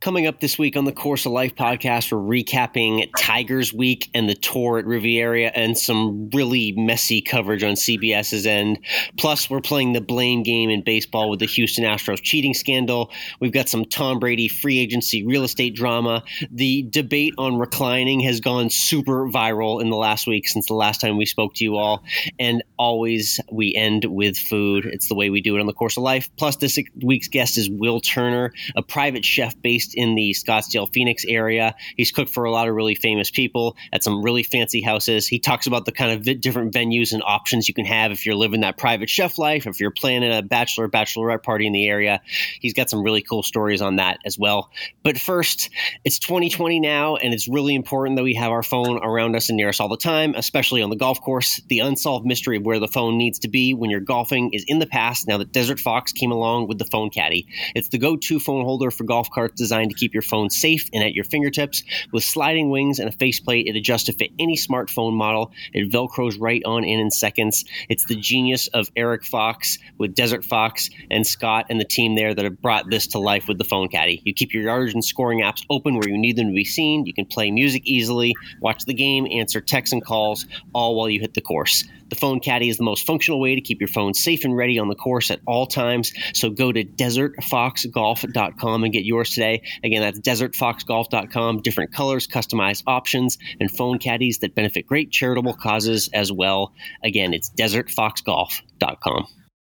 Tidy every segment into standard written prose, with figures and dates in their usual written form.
Coming up this week on the Course of Life podcast, we're recapping Tigers Week and the tour at Riviera and some really messy coverage on CBS's end. Plus, we're playing the blame game in baseball with the Houston Astros cheating scandal. We've got some Tom Brady free agency real estate drama. The debate on reclining has gone super viral in the last week since the last time we spoke to you all. And always we end with food. It's the way we do it on the Course of Life. Plus, this week's guest is Will Turner, a private chef based in the Scottsdale, Phoenix area. He's cooked for a lot of really famous people at some really fancy houses. He talks about the kind of different venues and options you can have if you're living that private chef life, if you're planning a bachelorette party in the area. He's got some really cool stories on that as well. But first, it's 2020 now, and it's really important that we have our phone around us and near us all the time, especially on the golf course. The unsolved mystery of where the phone needs to be when you're golfing is in the past now that Desert Fox came along with the Phone Caddy. It's the go-to phone holder for golf carts designed to keep your phone safe and at your fingertips. With sliding wings and a faceplate, it adjusts to fit any smartphone model. It velcros right on in seconds. It's the genius of Eric Fox with Desert Fox and Scott and the team there that have brought this to life with the Phone Caddy. You keep your yardage and scoring apps open where you need them to be seen. You can play music easily, watch the game, answer texts and calls, all while you hit the course. The Phone Caddy is the most functional way to keep your phone safe and ready on the course at all times. So go to desertfoxgolf.com and get yours today. Again, that's desertfoxgolf.com. Different colors, customized options, and phone caddies that benefit great charitable causes as well. Again, it's desertfoxgolf.com.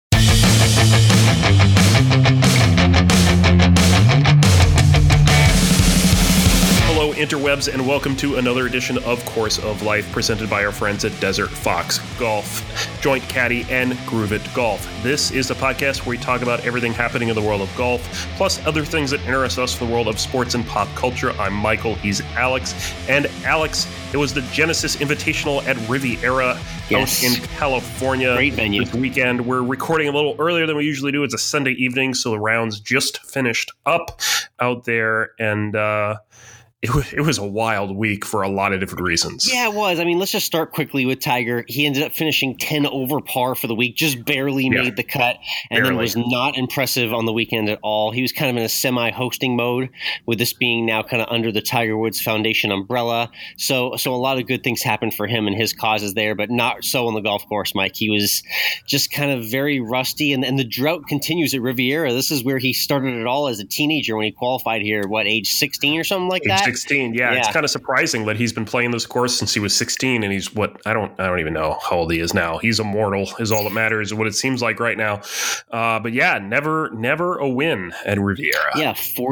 Hello, interwebs, and welcome to another edition of Course of Life presented by our friends at Desert Fox Golf, Joint Caddy, and Groove It Golf. This is the podcast where we talk about everything happening in the world of golf, plus other things that interest us in the world of sports and pop culture. I'm Michael, he's Alex. And Alex, it was the Genesis Invitational at Riviera out in California. Great venue. This weekend. We're recording a little earlier than we usually do. It's a Sunday evening, so the rounds just finished up out there, and it was a wild week for a lot of different reasons. Yeah, it was. I mean, let's just start quickly with Tiger. He ended up finishing 10 over par for the week, just barely made the cut, and then was not impressive on the weekend at all. He was kind of in a semi-hosting mode, with this being now kind of under the Tiger Woods Foundation umbrella. So a lot of good things happened for him and his causes there, but not so on the golf course, Mike. He was just kind of very rusty, and the drought continues at Riviera. This is where he started it all as a teenager when he qualified here, age 16 or something like that? 16, yeah. It's kind of surprising that he's been playing this course since he was 16, and he's I don't even know how old he is now. He's immortal, is all that matters, what it seems like right now. But yeah, never a win at Riviera. Yeah,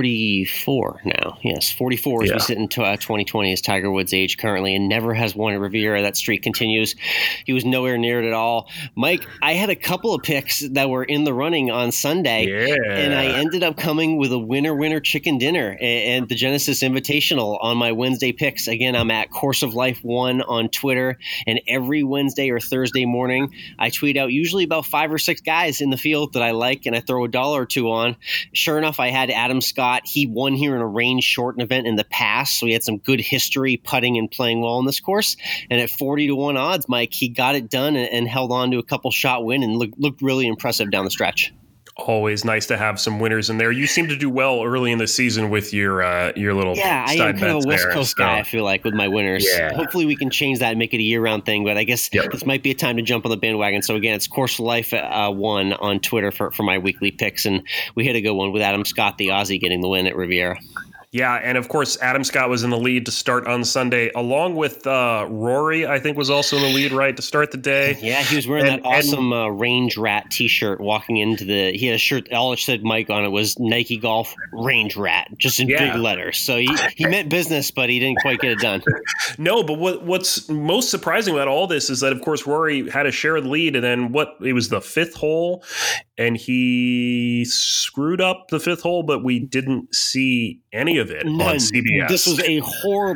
44 now. Yes, 44 as we sit in 2020 is Tiger Woods' age currently, and never has won at Riviera. That streak continues. He was nowhere near it at all. Mike, I had a couple of picks that were in the running on Sunday, and I ended up coming with a winner chicken dinner and the Genesis Invitational on my Wednesday picks. Again, I'm at Course of Life 1 on Twitter, and every Wednesday or Thursday morning, I tweet out usually about 5 or 6 guys in the field that I like, and I throw $1 or $2 on. Sure enough, I had Adam Scott. He won here in a range shortened event in the past, so he had some good history putting and playing well in this course. And at 40-1 odds, Mike, he got it done and held on to a couple shot win and looked really impressive down the stretch. Always nice to have some winners in there. You seem to do well early in the season with your little I am kind of a West Coast guy, I feel like, with my winners. Yeah. Hopefully we can change that and make it a year-round thing, but I guess this might be a time to jump on the bandwagon. So again, it's Course of Life 1 on Twitter for my weekly picks, and we hit a good one with Adam Scott, the Aussie, getting the win at Riviera. Yeah, and of course, Adam Scott was in the lead to start on Sunday, along with Rory, I think, was also in the lead, right, to start the day. Yeah, he was wearing that awesome Range Rat T-shirt walking into he had a shirt, all it said Mike on it was Nike Golf Range Rat, just in big letters. So he meant business, but he didn't quite get it done. No, but what's most surprising about all this is that, of course, Rory had a shared lead, and then it was the 5th hole, and he screwed up the 5th hole, but we didn't see any of it on CBS. This was a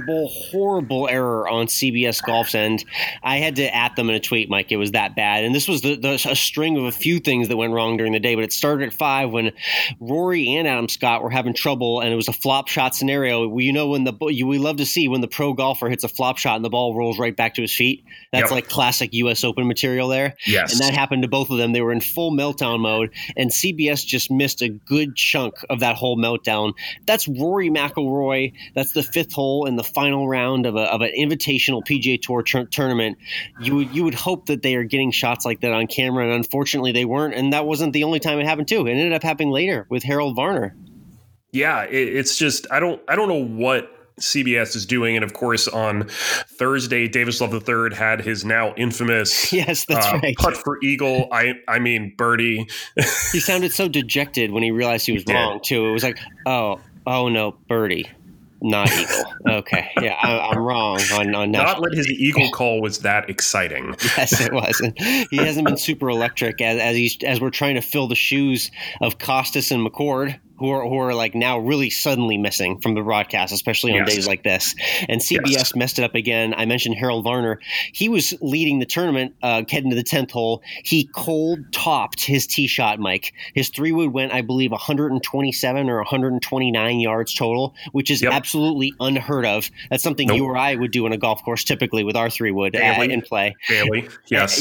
horrible error on CBS Golf's end. I had to at them in a tweet, Mike. It was that bad. And this was a string of a few things that went wrong during the day, but it started at 5 when Rory and Adam Scott were having trouble, and it was a flop shot scenario. We love to see when the pro golfer hits a flop shot and the ball rolls right back to his feet. That's like classic U.S. Open material there. Yes. And that happened to both of them. They were in full meltdown mode, and CBS just missed a good chunk of that whole meltdown. That's Rory McIlroy. That's the 5th hole in the final round of an invitational PGA Tour tournament. You would hope that they are getting shots like that on camera, and unfortunately they weren't. And that wasn't the only time it happened too. It ended up happening later with Harold Varner. Yeah, it's just I don't know what CBS is doing. And of course, on Thursday, Davis Love III had his now infamous right. putt for eagle. I mean, birdie. He sounded so dejected when he realized he was wrong, too. It was like, oh no, birdie, not eagle. Okay, yeah, I'm wrong on Not let his eagle call was that exciting. Yes, it was. He hasn't been super electric as we're trying to fill the shoes of Costas and McCord, who are like now really suddenly missing from the broadcast, especially on days like this. And CBS messed it up again. I mentioned Harold Varner. He was leading the tournament, heading to the 10th hole. He cold topped his tee shot, Mike. His 3-wood went, I believe, 127 or 129 yards total, which is absolutely unheard of. That's something you or I would do on a golf course typically with our 3-wood in play. Daily, yes.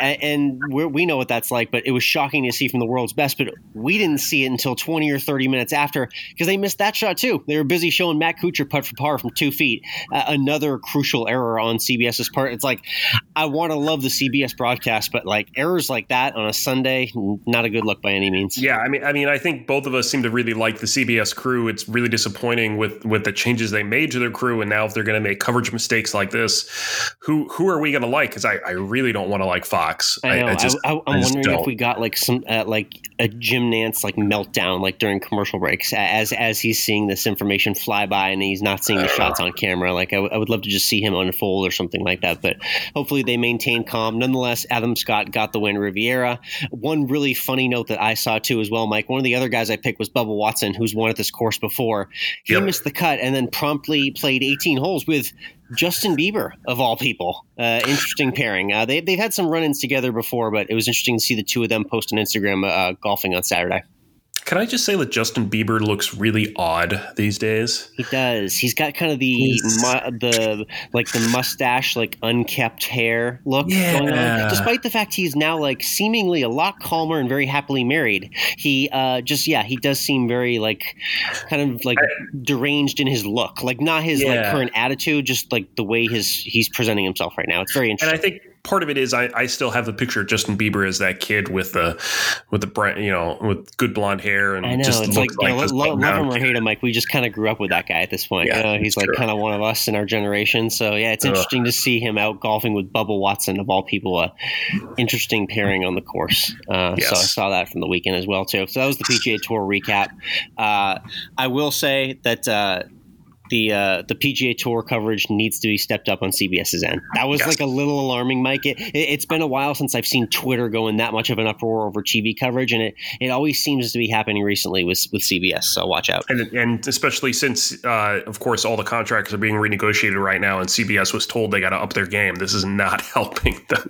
And we know what that's like, but it was shocking to see from the world's best. But we didn't see it until 20 or 30 minutes after, because they missed that shot too. They were busy showing Matt Kuchar putt for par from 2 feet. Another crucial error on CBS's part. It's like, I want to love the CBS broadcast, but like errors like that on a Sunday, not a good look by any means. Yeah, I mean, I think both of us seem to really like the CBS crew. It's really disappointing with the changes they made to their crew, and now if they're going to make coverage mistakes like this, who are we going to like? Because I really don't want to like Fox. I know. I'm wondering if we got like some like a Jim Nantz like meltdown like during commercial breaks as he's seeing this information fly by and he's not seeing the shots on camera. Like I would love to just see him unfold or something like that, but hopefully they maintain calm. Nonetheless, Adam Scott got the win. Riviera. One really funny note that I saw too as well, Mike, one of the other guys I picked was Bubba Watson, who's won at this course before. He missed the cut and then promptly played 18 holes with Justin Bieber, of all people. Interesting pairing. They've had some run-ins together before, but it was interesting to see the two of them post on Instagram golfing on Saturday. Can I just say that Justin Bieber looks really odd these days? He does. He's got kind of the mustache, like unkept hair look going on. Despite the fact he's now like seemingly a lot calmer and very happily married. He he does seem very like kind of like deranged in his look. Like not his like current attitude, just like the way he's presenting himself right now. It's very interesting. And I think part of it is I still have the picture of Justin Bieber as that kid with the with good blonde hair and I know just it's looks like love him or hate him, like we just kind of grew up with that guy at this point. He's like kind of one of us in our generation. So yeah, it's interesting to see him out golfing with Bubba Watson, of all people. Interesting pairing on the course. So I saw that from the weekend as well too. So that was the PGA Tour recap. I will say that the PGA Tour coverage needs to be stepped up on CBS's end. That was like a little alarming, Mike. It's been a while since I've seen Twitter go in that much of an uproar over TV coverage, and it always seems to be happening recently with CBS. So watch out. And especially since, of course, all the contracts are being renegotiated right now, and CBS was told they got to up their game. This is not helping them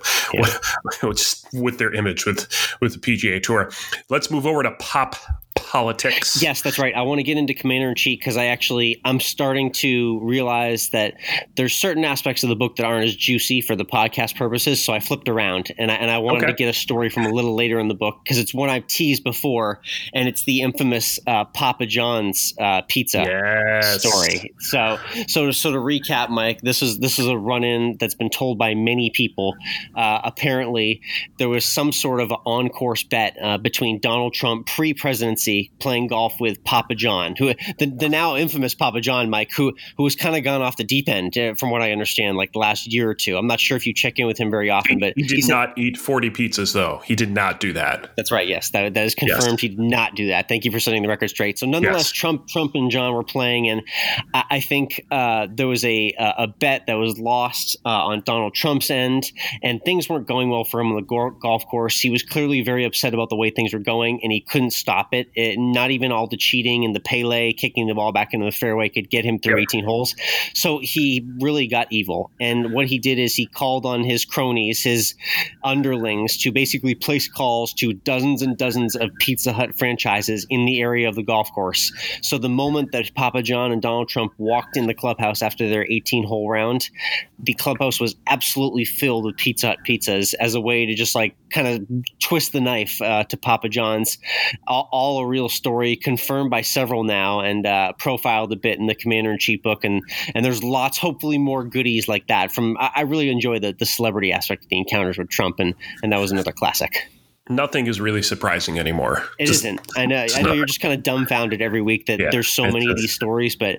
with their image with the PGA Tour. Let's move over to pop politics. Yes, that's right. I want to get into Commander-in-Chief because I'm starting to realize that there's certain aspects of the book that aren't as juicy for the podcast purposes. So I flipped around and I wanted to get a story from a little later in the book because it's one I've teased before, and it's the infamous Papa John's pizza story. So to recap, Mike, this is a run-in that's been told by many people. Apparently, there was some sort of on-course bet between Donald Trump pre-presidency playing golf with Papa John, who the now infamous Papa John, Mike, who has kind of gone off the deep end from what I understand, like the last year or two. I'm not sure if you check in with him very often, but he did not eat 40 pizzas, though. He did not do that. That's right. Yes, that is confirmed. Yes. He did not do that. Thank you for setting the record straight. So nonetheless, Trump and John were playing, and I think there was a bet that was lost on Donald Trump's end, and things weren't going well for him on the golf course. He was clearly very upset about the way things were going, and he couldn't stop it. Not even all the cheating and the Pele kicking the ball back into the fairway could get him through 18 holes. So he really got evil. And what he did is he called on his cronies, his underlings, to basically place calls to dozens and dozens of Pizza Hut franchises in the area of the golf course. So the moment that Papa John and Donald Trump walked in the clubhouse after their 18-hole round, the clubhouse was absolutely filled with Pizza Hut pizzas as a way to just like kind of twist the knife to Papa John's. All a real story, confirmed by several now, and profiled a bit in the Commander-in-Chief book. And there's lots, hopefully more goodies like that. I really enjoy the celebrity aspect of the encounters with Trump, and that was another classic. Nothing is really surprising anymore. It isn't. I know you're just kind of dumbfounded every week that there's so many of these stories, but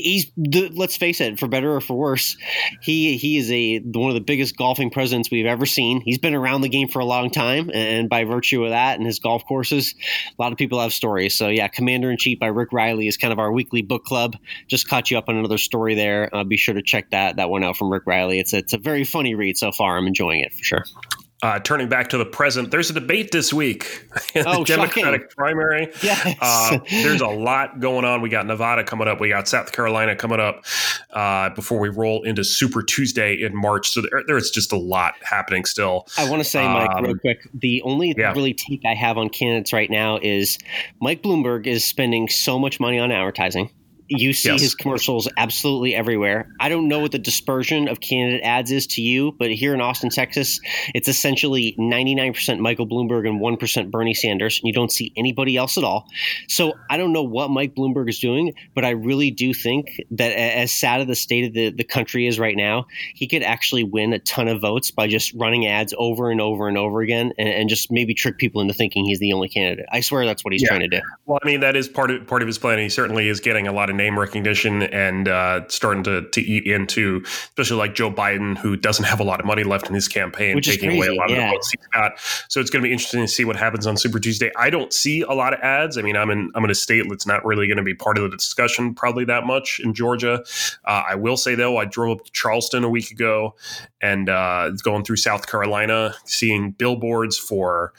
let's face it, for better or for worse, he is one of the biggest golfing presidents we've ever seen. He's been around the game for a long time, and by virtue of that and his golf courses, a lot of people have stories. So yeah, Commander-in-Chief by Rick Riley is kind of our weekly book club. Just caught you up on another story there. Be sure to check that one out from Rick Riley. It's a very funny read so far. I'm enjoying it for sure. Turning back to the present, there's a debate this week in the Democratic primary. Yes. There's a lot going on. We got Nevada coming up. We got South Carolina coming up before we roll into Super Tuesday in March. So there's just a lot happening still. I want to say, Mike, real quick, the only really take I have on candidates right now is Mike Bloomberg is spending so much money on advertising. You see his commercials absolutely everywhere. I don't know what the dispersion of candidate ads is to you, but here in Austin, Texas, it's essentially 99% Michael Bloomberg and 1% Bernie Sanders, and you don't see anybody else at all. So I don't know what Mike Bloomberg is doing, but I really do think that as sad as the state of the country is right now, he could actually win a ton of votes by just running ads over and over and over again and just maybe trick people into thinking he's the only candidate. I swear that's what he's trying to do. Well, I mean, that is part of his plan. He certainly is getting a lot of name recognition and starting to eat into, especially like Joe Biden, who doesn't have a lot of money left in his campaign, which taking away a lot of the votes he's got. So it's going to be interesting to see what happens on Super Tuesday. I don't see a lot of ads. I mean, I'm in a state that's not really going to be part of the discussion probably that much in Georgia. I will say, though, I drove up to Charleston a week ago and going through South Carolina, seeing billboards for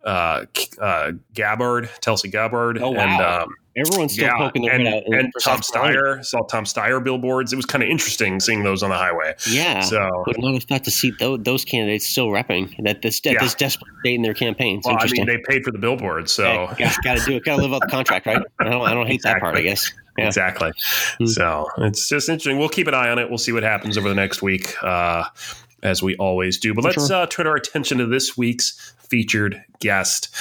Gabbard, Tulsi Gabbard. Oh, wow. And everyone's still poking their head out. And Tom Steyer, saw Tom Steyer billboards. It was kind of interesting seeing those on the highway. Yeah. So would not have thought to see those candidates still repping at this desperate state in their campaigns. Well, I mean, they paid for the billboards, so got to do it. Got to live out the contract, right? I don't hate that part, I guess. Yeah. Exactly. So it's just interesting. We'll keep an eye on it. We'll see what happens over the next week, as we always do. But let's turn our attention to this week's featured guest.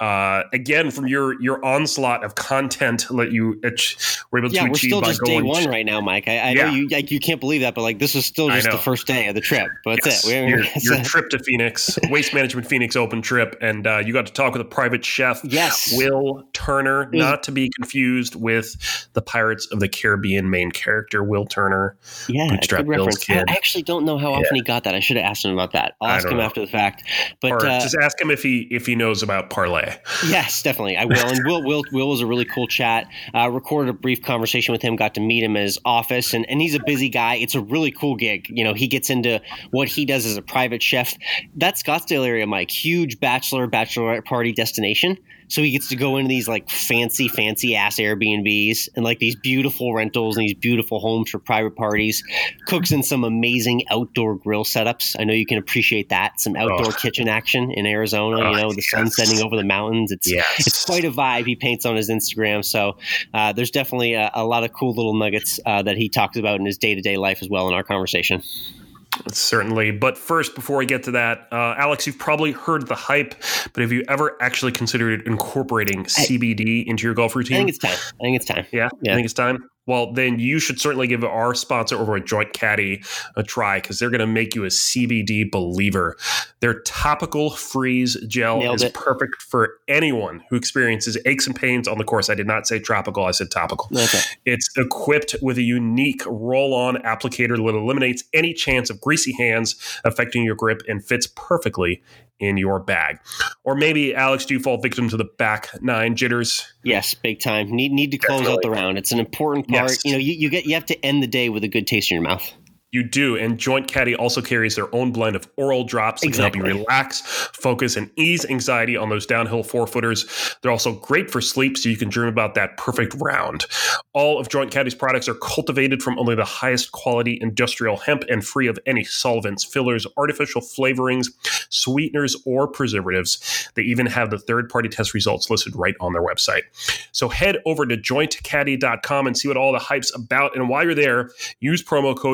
Again, from your onslaught of content that you were able to achieve. We're still just day one right now, Mike. I know you can't believe that, but like this is still just the first day of the trip. But that's it. Your trip to Phoenix, Waste Management Phoenix Open trip, and you got to talk with a private chef, Will Turner, not to be confused with the Pirates of the Caribbean main character, Will Turner. Yeah, good reference. I actually don't know how often he got that. I should have asked him about that. I'll ask him after the fact. But or just ask him if he knows about parlay. Yes, definitely. I will. And Will was a really cool chat. Recorded a brief conversation with him, got to meet him in his office, and he's a busy guy. It's a really cool gig. You know, he gets into what he does as a private chef. That Scottsdale area, Mike, huge bachelorette party destination. So he gets to go into these like fancy ass Airbnbs and like these beautiful rentals and these beautiful homes for private parties. Cooks in some amazing outdoor grill setups. I know you can appreciate that. Some outdoor kitchen action in Arizona. The sun setting over the mountains. It's quite a vibe he paints on his Instagram. So there's definitely a lot of cool little nuggets that he talks about in his day-to-day life as well in our conversation. Certainly. But first, before we get to that, Alex, you've probably heard the hype, but have you ever actually considered incorporating CBD into your golf routine? I think it's time. Yeah. I think it's time. Well, then you should certainly give our sponsor over at Joint Caddy a try because they're going to make you a CBD believer. Their topical freeze gel is perfect for anyone who experiences aches and pains on the course. I did not say tropical. I said topical. Okay. It's equipped with a unique roll-on applicator that eliminates any chance of greasy hands affecting your grip and fits perfectly in your bag. Or maybe, Alex, do you fall victim to the back nine jitters? Yes, big time. Need to close out the round. It's an important part. Yes. You have to end the day with a good taste in your mouth. You do. And Joint Caddy also carries their own blend of oral drops that can help you relax, focus, and ease anxiety on those downhill 4-footers. They're also great for sleep, so you can dream about that perfect round. All of Joint Caddy's products are cultivated from only the highest quality industrial hemp and free of any solvents, fillers, artificial flavorings, sweeteners, or preservatives. They even have the third-party test results listed right on their website. So head over to jointcaddy.com and see what all the hype's about. And while you're there, use promo code Course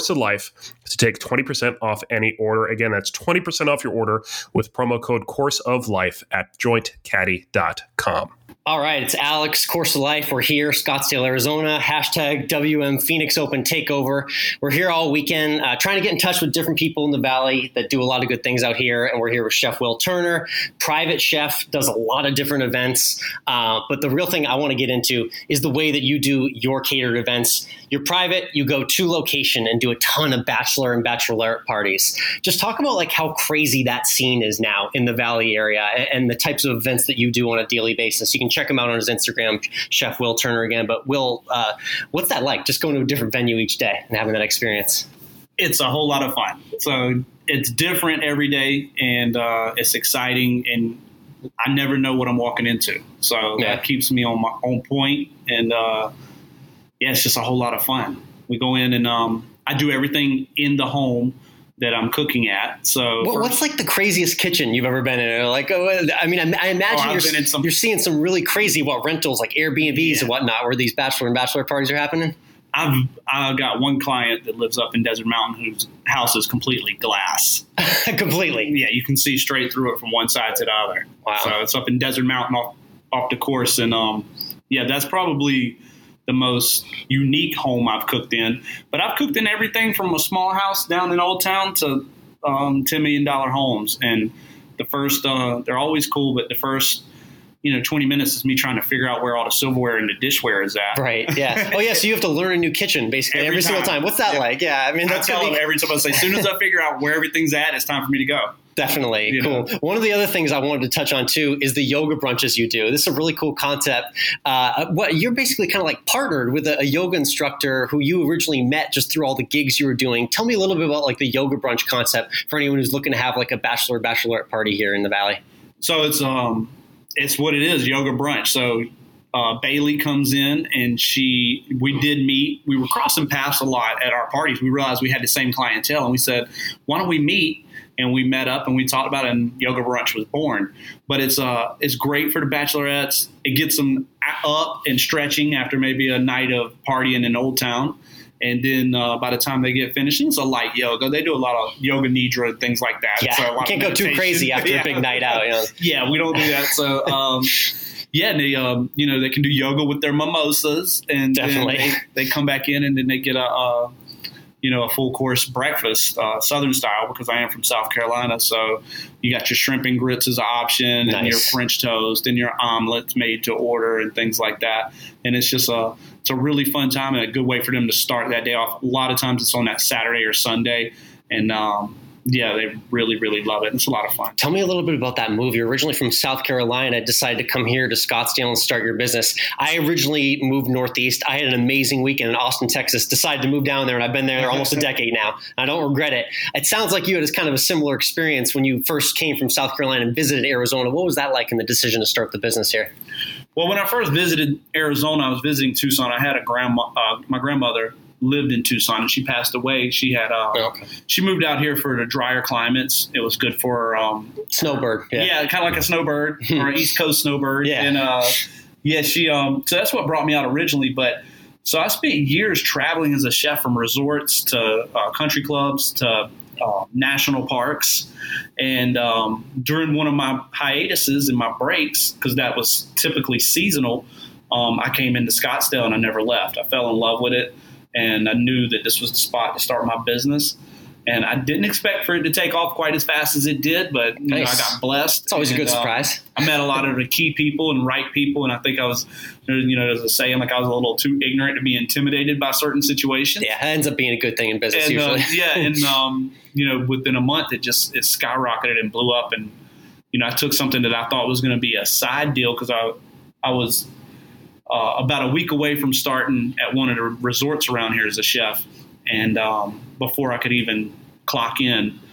Course of Life to take 20% off any order. Again, that's 20% off your order with promo code Course of Life at jointcaddy.com. All right, it's Alex, Course of Life. We're here, Scottsdale, Arizona, hashtag WM Phoenix Open Takeover. We're here all weekend trying to get in touch with different people in the Valley that do a lot of good things out here. And we're here with Chef Will Turner, private chef, does a lot of different events. But the real thing I want to get into is the way that you do your catered events. You're private, you go to location and do a ton of bachelor and bachelorette parties. Just talk about like how crazy that scene is now in the Valley area and the types of events that you do on a daily basis. You can check him out on his Instagram, Chef Will Turner again. But Will, what's that like? Just going to a different venue each day and having that experience? It's a whole lot of fun. So it's different every day, and it's exciting, and I never know what I'm walking into. So that keeps me on my own point, and it's just a whole lot of fun. We go in and I do everything in the home that I'm cooking at. So what's like the craziest kitchen you've ever been in? Like, I mean, I imagine you're seeing some really crazy rentals like Airbnbs and whatnot where these bachelor and bachelor parties are happening. I've got one client that lives up in Desert Mountain whose house is completely glass. Completely. Yeah, you can see straight through it from one side to the other. Wow. So it's up in Desert Mountain off the course. And that's probably the most unique home I've cooked in. But I've cooked in everything from a small house down in Old Town to $10 million homes. And the first, they're always cool, but the first 20 minutes is me trying to figure out where all the silverware and the dishware is at. Right. Yeah. Oh, yeah. So you have to learn a new kitchen basically every single time. What's that like? Yeah. I mean, that's I tell them every time. I say, as soon as I figure out where everything's at, it's time for me to go. Definitely. Cool. One of the other things I wanted to touch on too is the yoga brunches you do. This is a really cool concept. You're basically kind of like partnered with a yoga instructor who you originally met just through all the gigs you were doing. Tell me a little bit about like the yoga brunch concept for anyone who's looking to have like a bachelorette party here in the Valley. So it's what it is, yoga brunch. So Bailey comes in and we did meet. We were crossing paths a lot at our parties. We realized we had the same clientele, and we said, why don't we meet? And we met up and we talked about it, and yoga brunch was born. But it's great for the bachelorettes. It gets them up and stretching after maybe a night of partying in Old Town. And then by the time they get finished, it's a light yoga. They do a lot of yoga nidra and things like that. Yeah, so you can't go too crazy after a big night out. Yeah, we don't do that. So, they can do yoga with their mimosas. And definitely. They come back in and then they get a full course breakfast, Southern style, because I am from South Carolina. So you got your shrimp and grits as an option, and your French toast and your omelets made to order and things like that. And it's just it's a really fun time and a good way for them to start that day off. A lot of times it's on that Saturday or Sunday. And they really, really love it. It's a lot of fun. Tell me a little bit about that move. You're originally from South Carolina, decided to come here to Scottsdale and start your business. I originally moved Northeast. I had an amazing weekend in Austin, Texas, decided to move down there, and I've been there almost a decade now. I don't regret it. It sounds like you had kind of a similar experience when you first came from South Carolina and visited Arizona. What was that like in the decision to start the business here? Well, when I first visited Arizona, I was visiting Tucson. I had my grandmother lived in Tucson, and she passed away. She had she moved out here for the drier climates. It was good for snowbird. Yeah, kind of like a snowbird or an East Coast snowbird. Yeah, and she so that's what brought me out originally. But so I spent years traveling as a chef from resorts to country clubs to national parks. And during one of my hiatuses and my breaks, because that was typically seasonal, I came into Scottsdale and I never left. I fell in love with it. And I knew that this was the spot to start my business. And I didn't expect for it to take off quite as fast as it did, but I got blessed. It's always a good surprise. I met a lot of the key people and right people, and I think I was, there's a saying, like I was a little too ignorant to be intimidated by certain situations. Yeah, it ends up being a good thing in business usually. Within a month, it skyrocketed and blew up. And, I took something that I thought was going to be a side deal because I was about a week away from starting at one of the resorts around here as a chef. And before I could even clock in,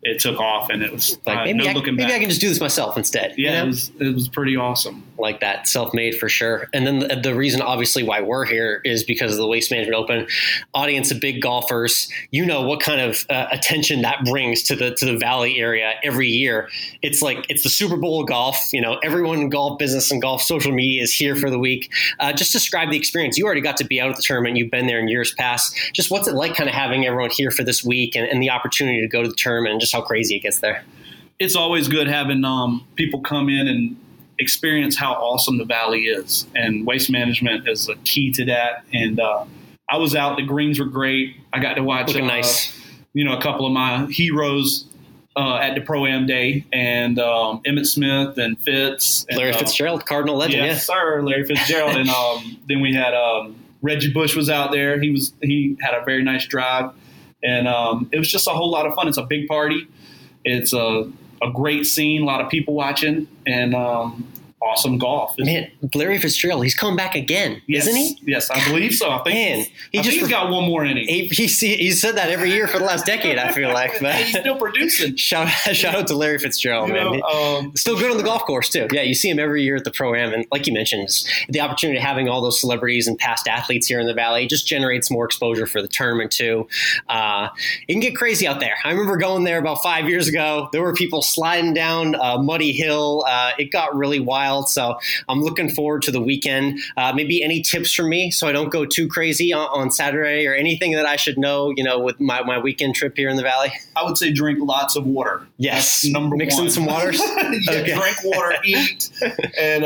it took off, and it was like maybe I can just do this myself instead. Yeah, it was pretty awesome. Like that, self-made for sure. And then the reason, obviously, why we're here is because of the Waste Management Open audience of big golfers. You know what kind of attention that brings to the Valley area every year. It's like it's the Super Bowl of golf. You know, everyone in golf business and golf social media is here for the week. Just describe the experience. You already got to be out at the tournament. You've been there in years past. Just what's it like, kind of having everyone here for this week and the opportunity to go to the tournament and just how crazy it gets there. It's always good having people come in and experience how awesome the Valley is, and Waste Management is a key to that. And I was out; the greens were great. I got to watch nice. A couple of my heroes at the Pro-Am Day, and Emmitt Smith and Fitz, and, Larry Fitzgerald, Cardinal legend. Yes, sir, Larry Fitzgerald. And then we had Reggie Bush was out there. He had a very nice drive, and it was just a whole lot of fun. It's a big party. It's a great scene, a lot of people watching, and awesome golf. Man, Larry Fitzgerald, he's coming back again, isn't he? Yes, I believe so. I think he's got one more in him. He said that every year for the last decade, I feel like. But he's still producing. Shout out to Larry Fitzgerald, man. Still good on the golf course, too. Yeah, you see him every year at the Pro-Am. And like you mentioned, the opportunity of having all those celebrities and past athletes here in the Valley just generates more exposure for the tournament, too. It can get crazy out there. I remember going there about 5 years ago. There were people sliding down a muddy hill. It got really wild. So I'm looking forward to the weekend. Maybe any tips from me so I don't go too crazy on Saturday, or anything that I should know, with my weekend trip here in the Valley? I would say drink lots of water. Yes. That's number Mix one. in some waters. Okay. Drink water, eat, and,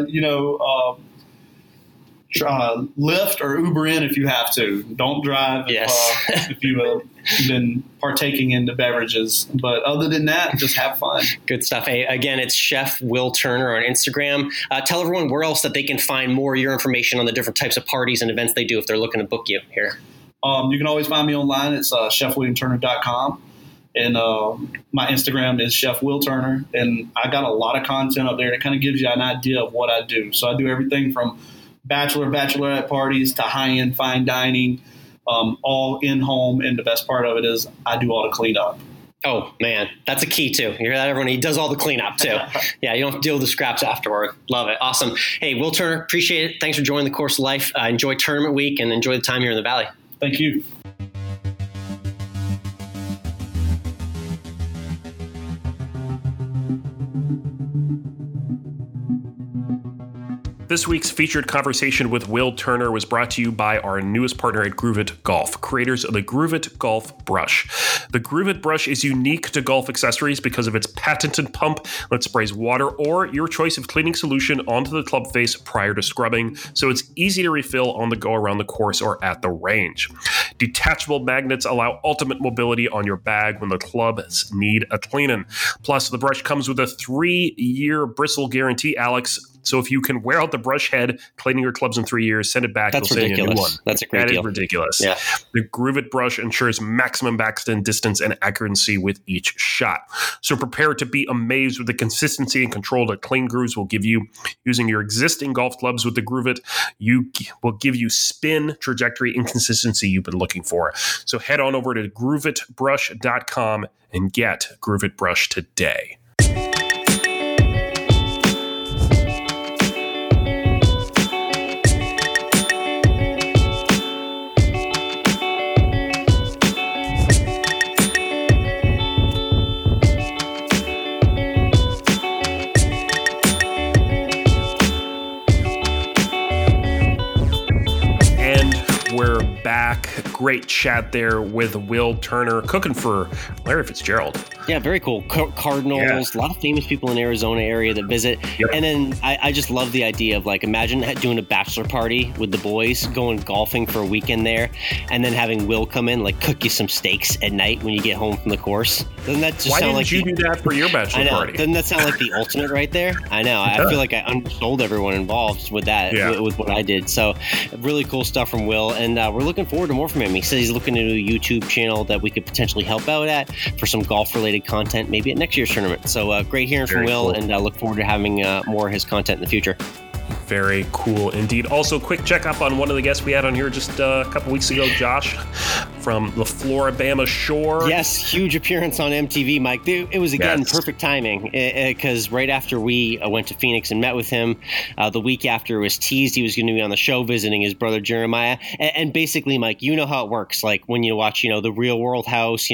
Lyft or Uber in if you have to. Don't drive if you've been partaking in the beverages. But other than that, just have fun. Good stuff. Hey, again, it's Chef Will Turner on Instagram. Tell everyone where else that they can find more of your information on the different types of parties and events they do if they're looking to book you here. You can always find me online. It's chefwilliamturner.com. And my Instagram is Chef Will Turner. And I got a lot of content up there that kind of gives you an idea of what I do. So I do everything from bachelorette parties to high-end fine dining, all in-home. And the best part of it is I do all the cleanup. Oh, man, that's a key, too. You hear that, everyone? He does all the cleanup, too. Yeah, you don't have to deal with the scraps afterward. Love it. Awesome. Hey, Will Turner, appreciate it. Thanks for joining the Course of Life. Enjoy tournament week and enjoy the time here in the Valley. Thank you. This week's featured conversation with Will Turner was brought to you by our newest partner at Groove It Golf, creators of the Groove It Golf Brush. The Groove It Brush is unique to golf accessories because of its patented pump that sprays water or your choice of cleaning solution onto the club face prior to scrubbing, so it's easy to refill on the go around the course or at the range. Detachable magnets allow ultimate mobility on your bag when the clubs need a cleaning. Plus, the brush comes with a 3-year bristle guarantee, Alex. So if you can wear out the brush head cleaning your clubs in 3 years, send it back. That's ridiculous. You a new one. That's a great deal. That is ridiculous. Yeah. The Groove It brush ensures maximum backspin distance and accuracy with each shot. So prepare to be amazed with the consistency and control that clean grooves will give you. Using your existing golf clubs with the Groove It, you will give you spin, trajectory, and consistency you've been looking for. So head on over to grooveitbrush.com and get Groove It Brush today. Back. Great chat there with Will Turner, cooking for Larry Fitzgerald. Yeah, very cool. Cardinals, a lot of famous people in the Arizona area that visit. Yep. And then I just love the idea of, like, imagine doing a bachelor party with the boys, going golfing for a weekend there, and then having Will come in, like, cook you some steaks at night when you get home from the course. Doesn't that just sound like... Why didn't you do that for your bachelor party? Doesn't that sound like the ultimate right there? I know. I feel like I undersold everyone involved with that, with what I did. So really cool stuff from Will, and we're looking forward to more from him. He says he's looking into a YouTube channel that we could potentially help out at for some golf-related content, maybe at next year's tournament. So great hearing from Will, and look forward to having more of his content in the future. Very cool indeed. Also, quick checkup on one of the guests we had on here just a couple weeks ago, Josh from the Floribama Shore. Yes, huge appearance on MTV, Mike. It was, again, Yes. perfect timing because right after we went to Phoenix and met with him, the week after it was teased he was going to be on the show visiting his brother Jeremiah. And basically, Mike, you know how it works. Like when you watch, the Real World House,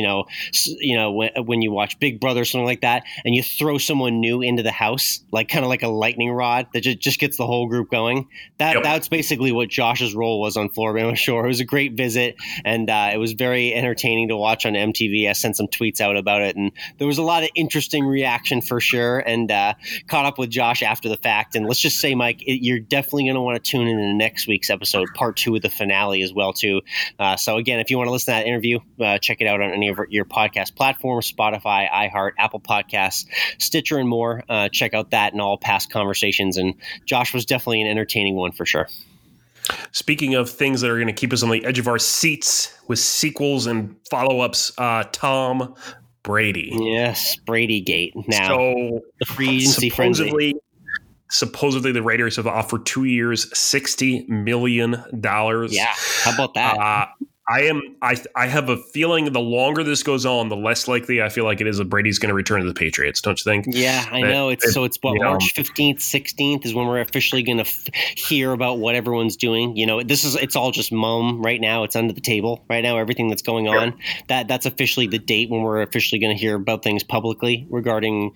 when you watch Big Brother, something like that, and you throw someone new into the house, like kind of like a lightning rod that just gets the whole group going. That's basically what Josh's role was on Floribama Shore. It was a great visit, and it was very entertaining to watch on MTV. I sent some tweets out about it, and there was a lot of interesting reaction for sure, and caught up with Josh after the fact. And let's just say, Mike, you're definitely going to want to tune in to next week's episode, part 2 of the finale as well, too. So again, if you want to listen to that interview, check it out on any of your podcast platforms, Spotify, iHeart, Apple Podcasts, Stitcher, and more. Check out that and all past conversations. And Josh was definitely an entertaining one for sure. Speaking of things that are going to keep us on the edge of our seats with sequels and follow-ups, Tom Brady. Yes, Brady Gate. Now, so the free agency frenzy. Supposedly the Raiders have offered 2 years, $60 million. Yeah, how about that? I have a feeling the longer this goes on, the less likely I feel like it is that Brady's going to return to the Patriots. Don't you think? Yeah, I know. It's March 15th, 16th is when we're officially going to hear about what everyone's doing. It's all just mum right now. It's under the table right now. Everything that's going on, that's officially the date when we're officially going to hear about things publicly regarding,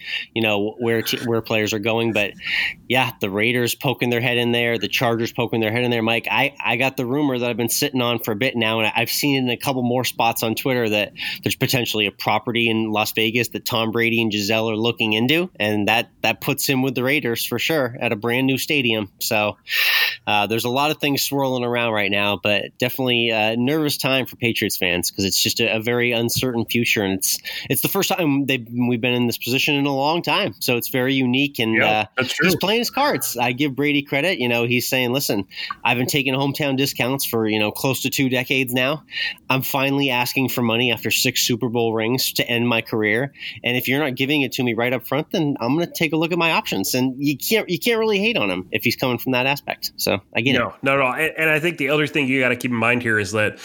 where players are going. But yeah, the Raiders poking their head in there, the Chargers poking their head in there. Mike, I got the rumor that I've been sitting on for a bit now, and I've seen it in a couple more spots on Twitter that there's potentially a property in Las Vegas that Tom Brady and Giselle are looking into, and that puts him with the Raiders for sure at a brand new stadium. So there's a lot of things swirling around right now, but definitely a nervous time for Patriots fans because it's just a very uncertain future, and it's the first time we've been in this position in a long time. So it's very unique, and he's playing his cards. I give Brady credit. He's saying, listen, I've been taking hometown discounts for close to 2 decades now. I'm finally asking for money after 6 Super Bowl rings to end my career. And if you're not giving it to me right up front, then I'm going to take a look at my options. And you can't really hate on him if he's coming from that aspect. So I get it. No. And I think the other thing you got to keep in mind here is that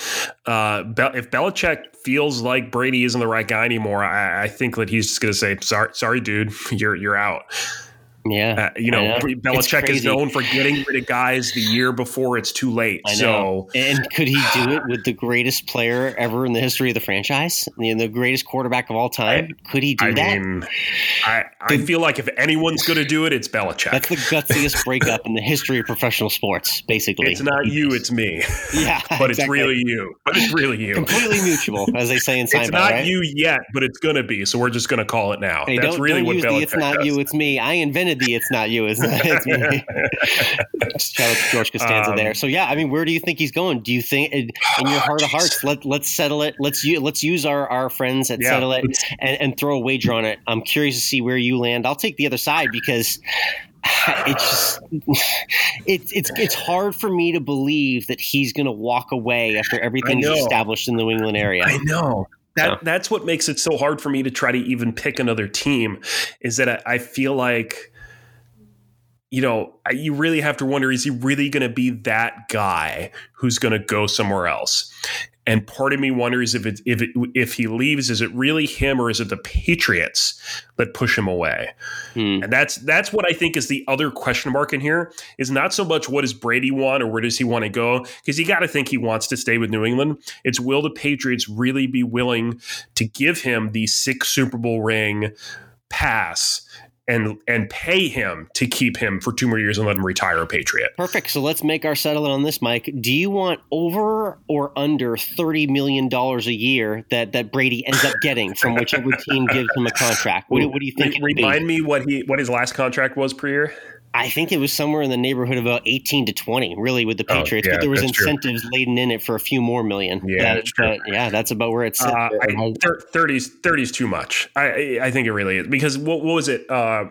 if Belichick feels like Brady isn't the right guy anymore, I think that he's just going to say, sorry, dude, you're out. Yeah. Belichick is known for getting rid of guys the year before it's too late. So, and could he do it with the greatest player ever in the history of the franchise? The greatest quarterback of all time? Could he do that? I feel like if anyone's going to do it, it's Belichick. That's the gutsiest breakup in the history of professional sports, basically. It's not you, it's me. Yeah, but exactly. It's really you. But it's really you. Completely mutual, as they say in Seinfeld. It's not you yet, but it's going to be. So we're just going to call it now. Hey, That's really what Belichick It's not does. You, it's me. I invented the "it's not you, it's me." Shout out to George Costanza there. So yeah, where do you think he's going? Do you think, in your heart of hearts, let's settle it? Let's use our friends at Settle It and throw a wager on it. I'm curious to see where you land. I'll take the other side because it's hard for me to believe that he's going to walk away after everything's established in the New England area. I know. That's what makes it so hard for me to try to even pick another team, is that I feel like, you really have to wonder, is he really going to be that guy who's going to go somewhere else? And part of me wonders if he leaves, is it really him or is it the Patriots that push him away? And that's what I think is the other question mark in here, is not so much what does Brady want or where does he want to go, because you got to think he wants to stay with New England. It's, will the Patriots really be willing to give him the 6 Super Bowl ring pass and pay him to keep him for 2 more years and let him retire a Patriot? Perfect. So let's make our settlement on this, Mike. Do you want over or under $30 million a year that Brady ends up getting from whichever team gives him a contract? What do you think? Remind me what his last contract was per year. I think it was somewhere in the neighborhood of about 18 to 20, really, with the Patriots. But there was incentives laden in it for a few more million. Yeah, that's true. That's about where it's. 30's too much. I think it really is, because what was it?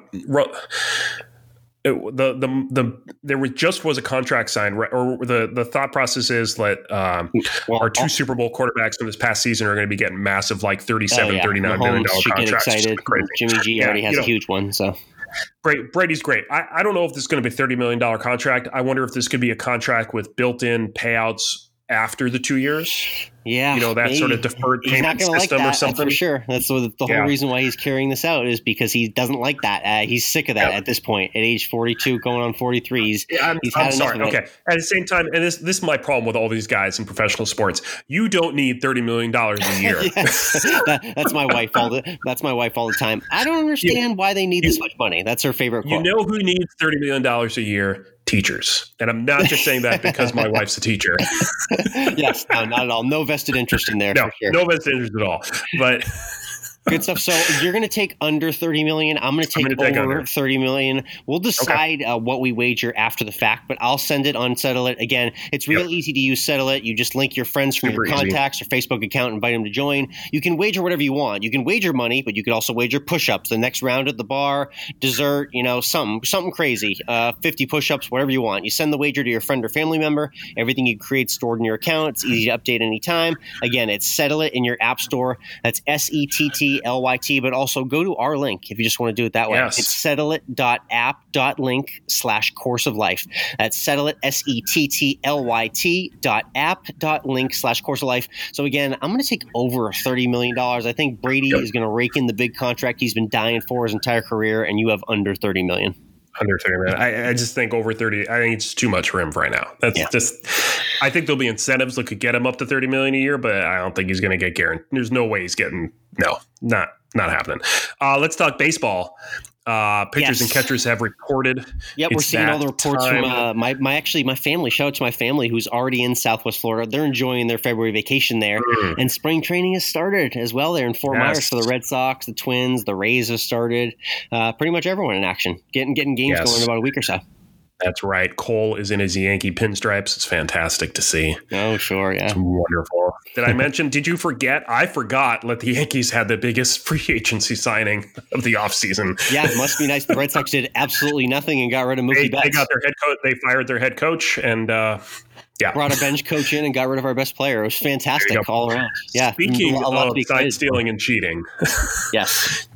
There was a contract signed, or the thought process is that our 2 Super Bowl quarterbacks from this past season are going to be getting massive, like $37, $39 million contracts. Get excited. Jimmy G already has a huge one, so. Brady's great. I don't know if this is going to be a $30 million contract. I wonder if this could be a contract with built-in payouts after the 2 years. Yeah, that sort of deferred payment system like that, or something. That's for sure. That's the whole reason why he's carrying this out is because he doesn't like that. He's sick of that at this point. At age 42, going on 43, he's I'm sorry. Okay. At the same time, and this is my problem with all these guys in professional sports. You don't need $30 million a year. That's my wife that's my wife all the time. I don't understand why they need this much money. That's her favorite quote. You know who needs $30 million a year? Teachers. And I'm not just saying that because my wife's a teacher. Yes, no, not at all. No vested interest in there. No, for sure. No vested interest at all. But good stuff. So you're going to take under 30 million. I'm going to take over 30 million. We'll decide what we wager after the fact, but I'll send it on Settle It. Again, it's real easy to use Settle It. You just link your friends from your contacts or Facebook account, invite them to join. You can wager whatever you want. You can wager money, but you could also wager push-ups, the next round at the bar, dessert, something crazy, 50 push-ups, whatever you want. You send the wager to your friend or family member. Everything you create stored in your account. It's easy to update anytime. Again, it's Settle It in your app store. That's SETTLYT, but also go to our link if you just want to do it that way. Yes. It's settleit.app.link/course of life. That's settleit, SETTLYT.app.link/course of life. So again, I'm going to take over $30 million. I think Brady is going to rake in the big contract he's been dying for his entire career, and you have under $30 million. Under 30 million. I just think over 30. I think it's too much for him right now. That's just. I think there'll be incentives that could get him up to 30 million a year, but I don't think he's going to get guaranteed. There's no way he's getting. No, not happening. Let's talk baseball. Pitchers and catchers have reported. Yeah, we're seeing all the reports from my family. Shout out to my family who's already in Southwest Florida. They're enjoying their February vacation there, and spring training has started as well there in Fort Myers for the Red Sox, the Twins, the Rays have started. Pretty much everyone in action, getting games going in about a week or so. That's right. Cole is in his Yankee pinstripes. It's fantastic to see. Oh, sure. Yeah. It's wonderful. Did I mention, did you forget? I forgot that the Yankees had the biggest free agency signing of the offseason. Yeah, it must be nice. The Red Sox did absolutely nothing and got rid of Mookie Betts. They got their head coach. They fired their head coach and brought a bench coach in and got rid of our best player. It was fantastic all around. Yeah. Speaking of side stealing and cheating. Yes.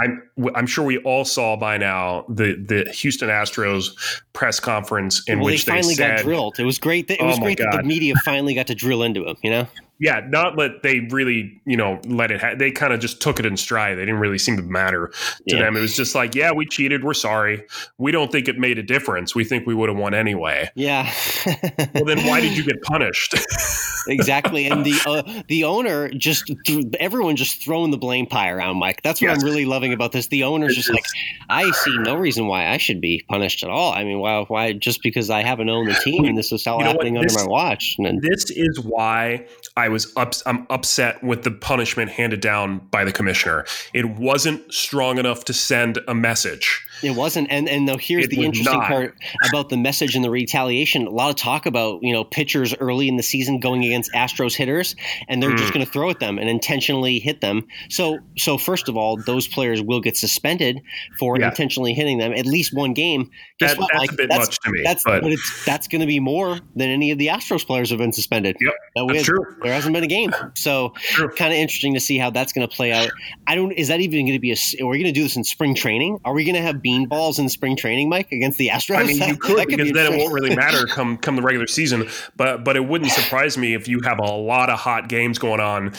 I'm sure we all saw by now the Houston Astros press conference in which they finally got drilled. It was great. It was great that the media finally got to drill into him. Yeah, not that they really, let it. They kind of just took it in stride. They didn't really seem to matter to them. It was just like, yeah, we cheated. We're sorry. We don't think it made a difference. We think we would have won anyway. Yeah. Well, then why did you get punished? Exactly. And the owner everyone just throwing the blame pie around, Mike. That's what I'm really loving about this. The owner's just like, I see no reason why I should be punished at all. I mean, why just because I haven't owned the team and this is all happening under my watch. This is why I'm upset with the punishment handed down by the commissioner. It wasn't strong enough to send a message. It wasn't. And though here's the interesting part about the message and the retaliation. A lot of talk about, pitchers early in the season going against Astros hitters, and they're just going to throw at them and intentionally hit them. So first of all, those players will get suspended for intentionally hitting them at least one game. Guess what, Mike? That's a bit much to me. That's going to be more than any of the Astros players have been suspended. Yep, that's true. There hasn't been a game. So kind of interesting to see how that's going to play out. Is that even going to be are we going to do this in spring training? Are we going to have beanballs in spring training, Mike, against the Astros? I mean, you could because then it won't really matter come the regular season. But it wouldn't surprise me if you have a lot of hot games going on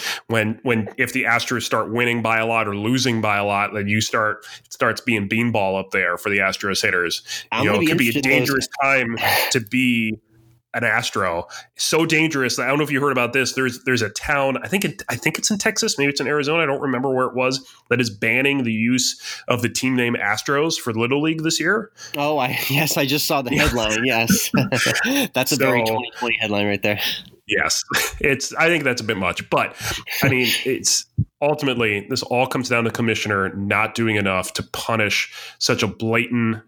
if the Astros start winning by a lot or losing by a lot, then it starts being beanball up there for the Astros hitters. It could be a dangerous time to be an Astro. So dangerous. I don't know if you heard about this. There's a town, I think it's in Texas, maybe it's in Arizona, I don't remember where it was, that is banning the use of the team name Astros for Little League this year. Oh, I just saw the headline. Yes. That's a very 2020 headline right there. Yes. I think that's a bit much, but I mean, it's ultimately, this all comes down to the commissioner not doing enough to punish such a blatant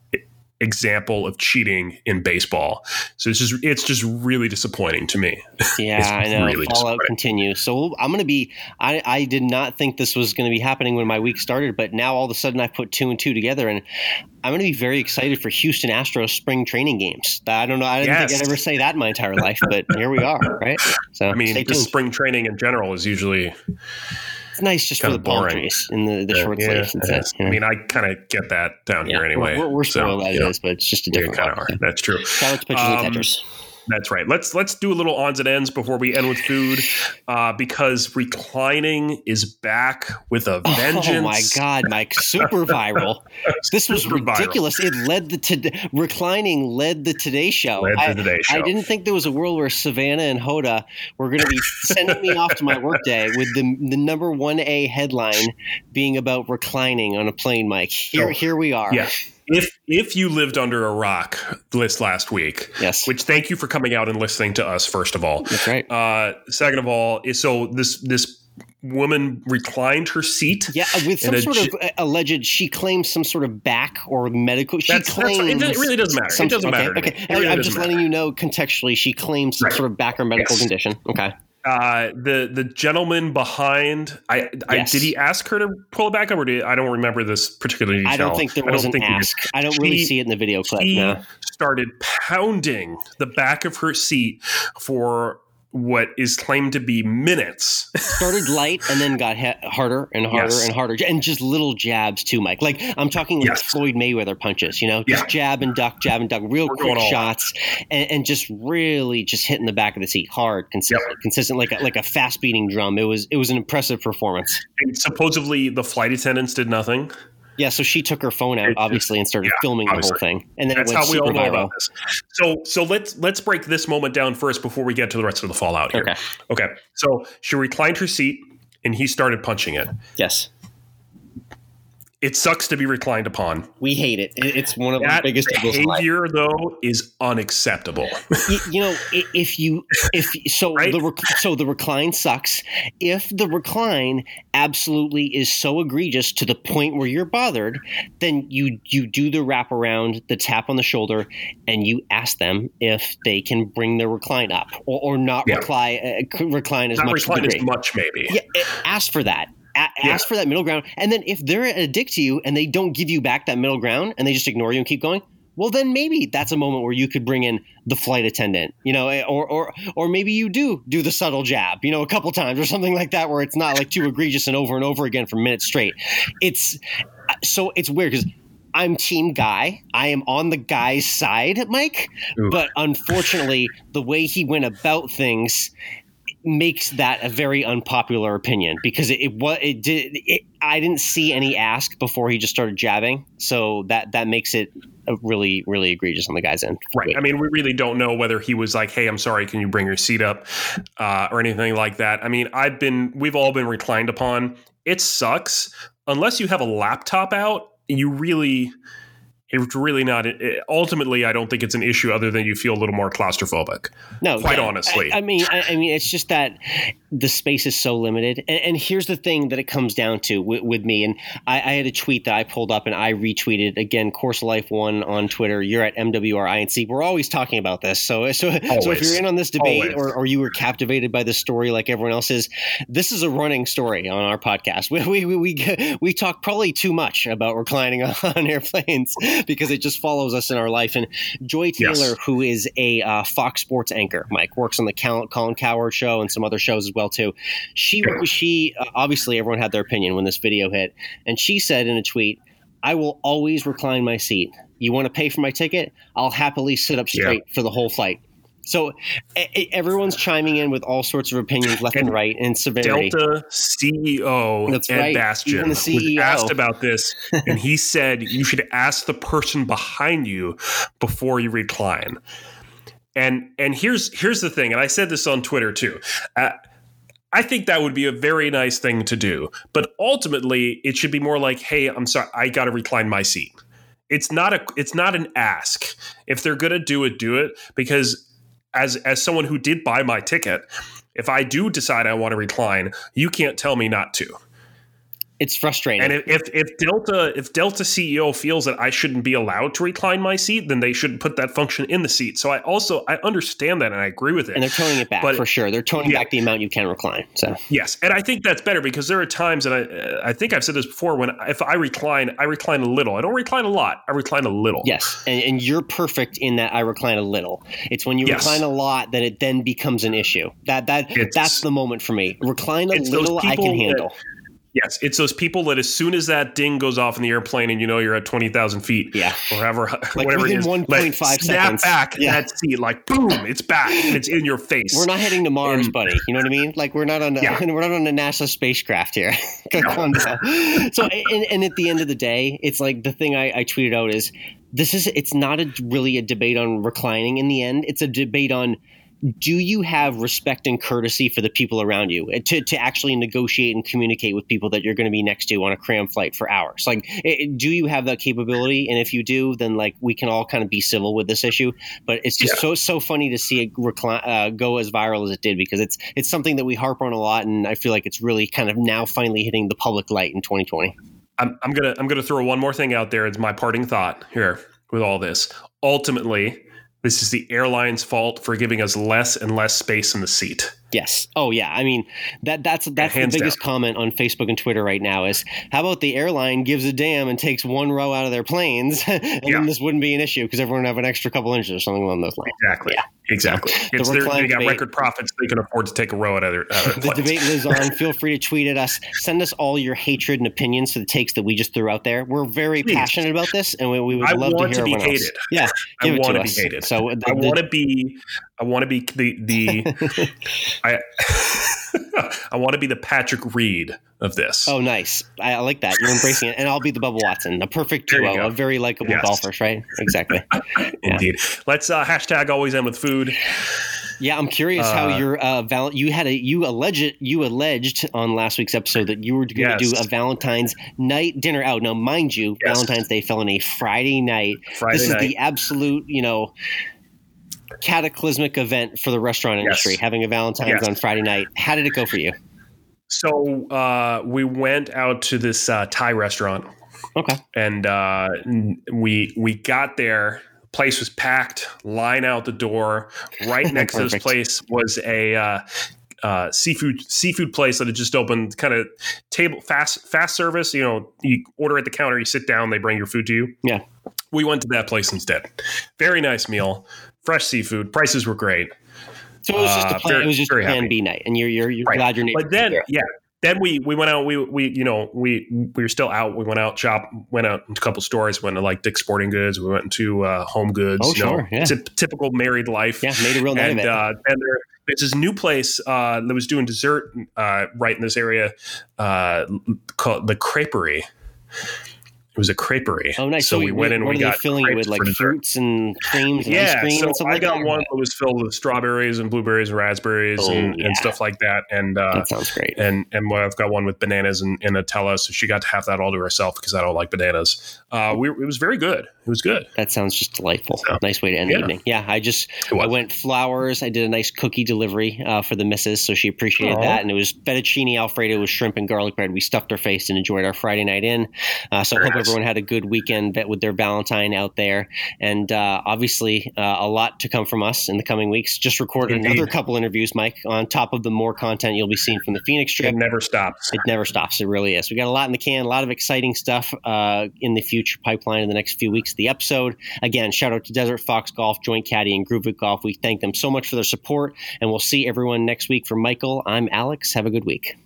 example of cheating in baseball. So it's just really disappointing to me. Yeah, I know. Really fallout continues. So I'm going to I did not think this was going to be happening when my week started, but now all of a sudden I put 2 and 2 together, and I'm going to be very excited for Houston Astros spring training games. I don't know. I didn't think I'd ever say that in my entire life, but here we are, right? So I mean, the spring training in general is usually... It's nice just for the palm trees and the short sleeves. I mean, I kind of get that down here anyway. We're spoiled as is, but it's just a different kind of are. That's true. Shout out to pitchers and catchers. That's right. Let's do a little odds and ends before we end with food, because reclining is back with a vengeance. Oh my God, Mike! Super viral. This was ridiculous. It led reclining led the Today Show. I didn't think there was a world where Savannah and Hoda were going to be sending me off to my workday with the number 1A headline being about reclining on a plane, Mike. Here we are. Yeah. If you lived under a rock this last week, yes, which thank you for coming out and listening to us, first of all. That's right. Second of all, this woman reclined her seat. Yeah, with some sort of alleged, she claims some sort of back or medical. That's right. It really doesn't matter. It doesn't matter. Okay. I'm just letting you know contextually, she claims some sort of back or medical condition. Okay. The gentleman behind, did he ask her to pull it back up, or I don't remember this particular detail. I don't think there was an ask. I don't really see it in the video clip. She started pounding the back of her seat for what is claimed to be minutes. Started light and then got harder and harder and harder. And just little jabs too, Mike. Like I'm talking like Floyd Mayweather punches, just jab and duck, real quick shots and just really just hitting the back of the seat hard, consistent like a fast beating drum. It was an impressive performance. And supposedly the flight attendants did nothing. Yeah, so she took her phone out, obviously, and started filming the whole thing, and then that's it went how we all know viral. about this. So let's break this moment down first before we get to the rest of the fallout here. Okay. So she reclined her seat, and he started punching it. Yes. It sucks to be reclined upon. We hate it. It's one of the biggest behavior, though, is unacceptable. The recline sucks. If the recline absolutely is so egregious to the point where you're bothered, then you do the wrap around, the tap on the shoulder, and you ask them if they can bring their recline up or not recline as not much. Recline as much, maybe. Yeah, ask for that. Ask for that middle ground. And then if they're a dick to you and they don't give you back that middle ground and they just ignore you and keep going, well, then maybe that's a moment where you could bring in the flight attendant, or maybe you do the subtle jab, a couple times or something like that, where it's not like too egregious and over again for minutes straight. It's weird because I'm team guy. I am on the guy's side, Mike. Ooh. But unfortunately, the way he went about things makes that a very unpopular opinion because I didn't see any ask before he just started jabbing. So that makes it really, really egregious on the guy's end. Right. I mean, we really don't know whether he was like, hey, I'm sorry, can you bring your seat up or anything like that. I mean, we've all been reclined upon. It sucks. Unless you have a laptop out, it's really not. Ultimately, I don't think it's an issue other than you feel a little more claustrophobic. No, quite honestly. I mean, it's just that the space is so limited. And here's the thing that it comes down to with me. And I had a tweet that I pulled up and I retweeted again. Course of Life 1 on Twitter. You're at MWRINC. We're always talking about this. So if you're in on this debate or you were captivated by this story like everyone else is, this is a running story on our podcast. We talk probably too much about reclining on airplanes. Because it just follows us in our life. And Joy Taylor, who is a Fox Sports anchor, Mike, works on the Colin Cowherd show and some other shows as well, too. She obviously, everyone had their opinion when this video hit. And she said in a tweet, I will always recline my seat. You want to pay for my ticket? I'll happily sit up straight for the whole flight. So everyone's chiming in with all sorts of opinions left and right and severity. Delta CEO Ed Bastian was asked about this, and he said you should ask the person behind you before you recline. And here's the thing, and I said this on Twitter too. I think that would be a very nice thing to do, but ultimately it should be more like, hey, I'm sorry, I got to recline my seat. It's not an ask. If they're going to do it because as someone who did buy my ticket, if I do decide I want to recline, you can't tell me not to. It's frustrating. And if Delta CEO feels that I shouldn't be allowed to recline my seat, then they should put that function in the seat. So I understand that and I agree with it. And they're toning it back for sure. They're toning back the amount you can recline. So yes, and I think that's better because there are times, and I think I've said this before, if I recline a little. I don't recline a lot. I recline a little. Yes, and you're perfect in that I recline a little. It's when you recline a lot that it then becomes an issue. That's the moment for me. Recline a little, I can handle. Yes, it's those people that as soon as that ding goes off in the airplane and you're at 20,000 feet, yeah, or however, like whatever within it is, 1.5 snap seconds, back that seat, like boom, it's back and it's in your face. We're not heading to Mars, buddy. You know what I mean? Like we're not on a NASA spacecraft here. So, and at the end of the day, it's like the thing I tweeted out is it's not really a debate on reclining in the end. It's a debate on, do you have respect and courtesy for the people around you to actually negotiate and communicate with people that you're going to be next to on a cram flight for hours? Like, do you have that capability? And if you do, then like we can all kind of be civil with this issue. But it's just so funny to see it go as viral as it did, because it's something that we harp on a lot, and I feel like it's really kind of now finally hitting the public light in 2020. I'm gonna throw one more thing out there. It's my parting thought here with all this. Ultimately, this is the airline's fault for giving us less and less space in the seat. Yes. Oh, yeah. I mean, that's the biggest comment on Facebook and Twitter right now is, how about the airline gives a damn and takes one row out of their planes, and then this wouldn't be an issue because everyone would have an extra couple inches or something along those lines. Exactly. Yeah. Exactly. They got record profits. They can afford to take a row out of their The debate lives on. Feel free to tweet at us. Send us all your hatred and opinions for the takes that we just threw out there. We're very passionate about this, and we would love to hear everyone else. Yeah, give it to us. Hated. So I want to be the I want to be the Patrick Reed of this. Oh, nice. I like that. You're embracing it. And I'll be the Bubba Watson, a perfect duo of very likable golfers, right? Exactly. Indeed. Let's hashtag always end with food. Yeah, I'm curious how your you alleged on last week's episode that you were going to do a Valentine's night dinner out. Now, mind you, Valentine's Day fell on a Friday night. This is the absolute, cataclysmic event for the restaurant industry, having a Valentine's on Friday night. How did it go for you? So we went out to this Thai restaurant. Okay. And we got there. Place was packed, line out the door. Right next to this place was a seafood place that had just opened, kind of table fast service. You order at the counter, you sit down, they bring your food to you. Yeah. We went to that place instead. Very nice meal, fresh seafood. Prices were great. So it was just a plan. It was just a plan B night, and you're right. Glad your neighbor. But then, then we went out. We were still out. We went out went out into a couple stores. Went to like Dick's Sporting Goods. We went into Home Goods. Oh, sure. Yeah. It's a typical married life. Yeah, made a real night of it. And there's this new place that was doing dessert right in this area called the Creperie. It was a creperie. Oh, nice. So we went in and we got filling it with like fruits and creams and ice cream and stuff like that. I got one that was filled with strawberries and blueberries and raspberries and stuff like that. And that sounds great. And I've got one with bananas and Nutella. So she got to have that all to herself because I don't like bananas. It was very good. It was good. That sounds just delightful. So, nice way to end the evening. Yeah, I went flowers. I did a nice cookie delivery for the missus, so she appreciated that. And it was fettuccine Alfredo with shrimp and garlic bread. We stuffed our face and enjoyed our Friday night in. So I hope everyone had a good weekend with their Valentine out there. And obviously a lot to come from us in the coming weeks. Just recorded another couple interviews, Mike, on top of the more content you'll be seeing from the Phoenix trip. It never stops. It never stops. It really is. We got a lot in the can, a lot of exciting stuff in the future pipeline in the next few weeks of the episode. Again, shout out to Desert Fox Golf, Joint Caddy, and Groove It Golf. We thank them so much for their support, and we'll see everyone next week. For Michael, I'm Alex. Have a good week.